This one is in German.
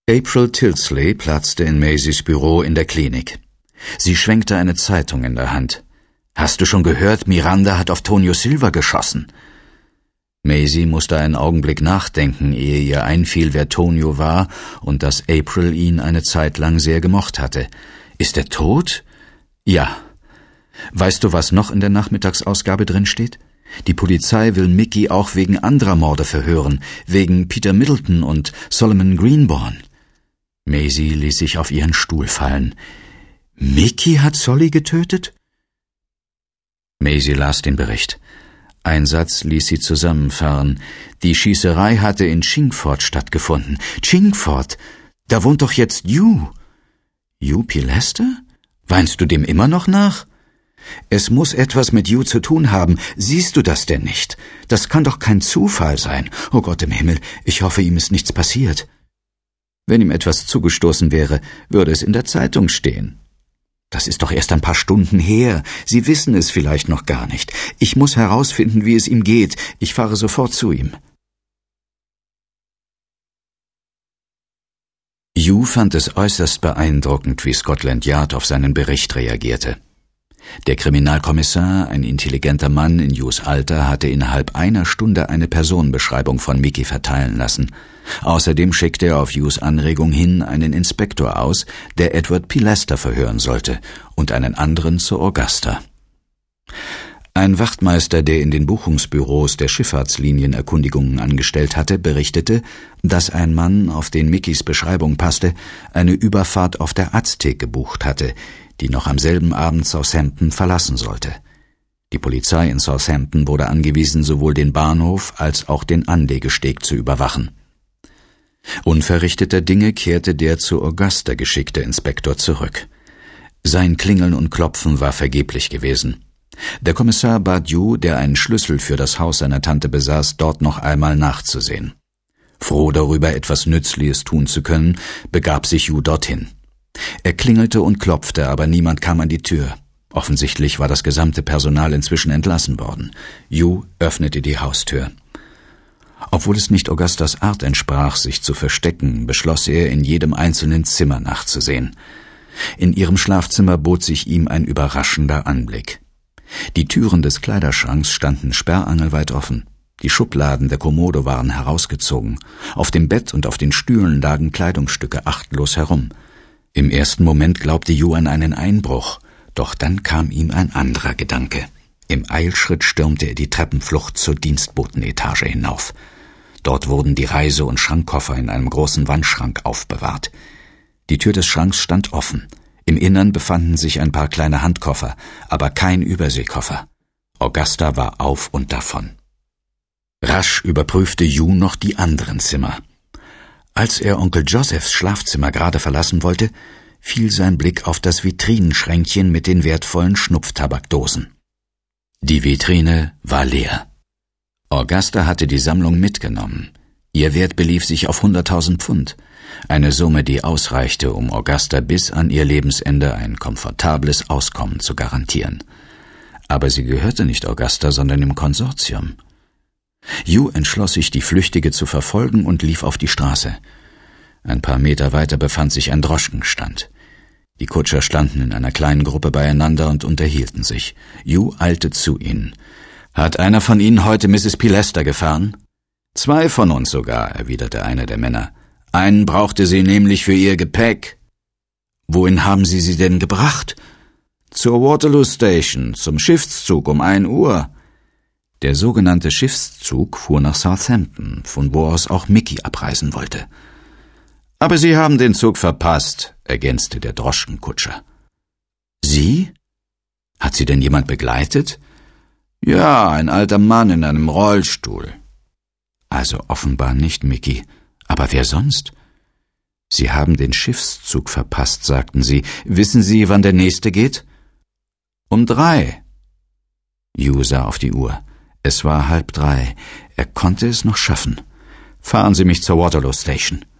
April Tilsley platzte in Maisys Büro in der Klinik. Sie schwenkte eine Zeitung in der Hand. »Hast du schon gehört, Miranda hat auf Tonio Silva geschossen?« Maisie musste einen Augenblick nachdenken, ehe ihr einfiel, wer Tonio war und dass April ihn eine Zeit lang sehr gemocht hatte. »Ist er tot?« »Ja.« »Weißt du, was noch in der Nachmittagsausgabe drin steht? Die Polizei will Mickey auch wegen anderer Morde verhören, wegen Peter Middleton und Solomon Greenbaum.« Maisie ließ sich auf ihren Stuhl fallen. »Mickey hat Solly getötet?« Maisie las den Bericht. Ein Satz ließ sie zusammenfahren. Die Schießerei hatte in Chingford stattgefunden. Chingford? Da wohnt doch jetzt Hugh. Hugh Pilester? Weinst du dem immer noch nach? Es muss etwas mit Hugh zu tun haben. Siehst du das denn nicht? Das kann doch kein Zufall sein. Oh Gott im Himmel, ich hoffe, ihm ist nichts passiert. Wenn ihm etwas zugestoßen wäre, würde es in der Zeitung stehen. Das ist doch erst ein paar Stunden her. Sie wissen es vielleicht noch gar nicht. Ich muss herausfinden, wie es ihm geht. Ich fahre sofort zu ihm. Hugh fand es äußerst beeindruckend, wie Scotland Yard auf seinen Bericht reagierte. Der Kriminalkommissar, ein intelligenter Mann in Hughs Alter, hatte innerhalb einer Stunde eine Personenbeschreibung von Mickey verteilen lassen. Außerdem schickte er auf Hughs Anregung hin einen Inspektor aus, der Edward Pilester verhören sollte, und einen anderen zur Augusta. Ein Wachtmeister, der in den Buchungsbüros der Schifffahrtslinien Erkundigungen angestellt hatte, berichtete, dass ein Mann, auf den Mickys Beschreibung passte, eine Überfahrt auf der Aztek gebucht hatte, die noch am selben Abend Southampton verlassen sollte. Die Polizei in Southampton wurde angewiesen, sowohl den Bahnhof als auch den Anlegesteg zu überwachen. Unverrichteter Dinge kehrte der zu Augusta geschickte Inspektor zurück. Sein Klingeln und Klopfen war vergeblich gewesen. Der Kommissar bat Hugh, der einen Schlüssel für das Haus seiner Tante besaß, dort noch einmal nachzusehen. Froh darüber, etwas Nützliches tun zu können, begab sich Hugh dorthin. Er klingelte und klopfte, aber niemand kam an die Tür. Offensichtlich war das gesamte Personal inzwischen entlassen worden. Hugh öffnete die Haustür. Obwohl es nicht Augustas Art entsprach, sich zu verstecken, beschloss er, in jedem einzelnen Zimmer nachzusehen. In ihrem Schlafzimmer bot sich ihm ein überraschender Anblick. Die Türen des Kleiderschranks standen sperrangelweit offen. Die Schubladen der Kommode waren herausgezogen. Auf dem Bett und auf den Stühlen lagen Kleidungsstücke achtlos herum. Im ersten Moment glaubte Hugh an einen Einbruch, doch dann kam ihm ein anderer Gedanke. Im Eilschritt stürmte er die Treppenflucht zur Dienstbotenetage hinauf. Dort wurden die Reise- und Schrankkoffer in einem großen Wandschrank aufbewahrt. Die Tür des Schranks stand offen. Im Innern befanden sich ein paar kleine Handkoffer, aber kein Überseekoffer. Augusta war auf und davon. Rasch überprüfte Hugh noch die anderen Zimmer. Als er Onkel Josephs Schlafzimmer gerade verlassen wollte, fiel sein Blick auf das Vitrinenschränkchen mit den wertvollen Schnupftabakdosen. Die Vitrine war leer. Augusta hatte die Sammlung mitgenommen. Ihr Wert belief sich auf 100.000 Pfund, eine Summe, die ausreichte, um Augusta bis an ihr Lebensende ein komfortables Auskommen zu garantieren. Aber sie gehörte nicht Augusta, sondern dem Konsortium. Hugh entschloss sich, die Flüchtige zu verfolgen und lief auf die Straße. Ein paar Meter weiter befand sich ein Droschkenstand. Die Kutscher standen in einer kleinen Gruppe beieinander und unterhielten sich. Hugh eilte zu ihnen. »Hat einer von Ihnen heute Mrs. Pilester gefahren?« »2 von uns sogar«, erwiderte einer der Männer. »Einen brauchte sie nämlich für ihr Gepäck.« »Wohin haben Sie sie denn gebracht?« »Zur Waterloo Station, zum Schiffszug um 1 Uhr.« Der sogenannte Schiffszug fuhr nach Southampton, von wo aus auch Mickey abreisen wollte. »Aber Sie haben den Zug verpasst«, ergänzte der Droschkenkutscher. »Sie? Hat Sie denn jemand begleitet?« »Ja, ein alter Mann in einem Rollstuhl.« »Also offenbar nicht Mickey. Aber wer sonst?« »Sie haben den Schiffszug verpasst«, sagten Sie. »Wissen Sie, wann der nächste geht?« »Um 3. Hugh sah auf die Uhr. Es war 2:30. Er konnte es noch schaffen. »Fahren Sie mich zur Waterloo Station.«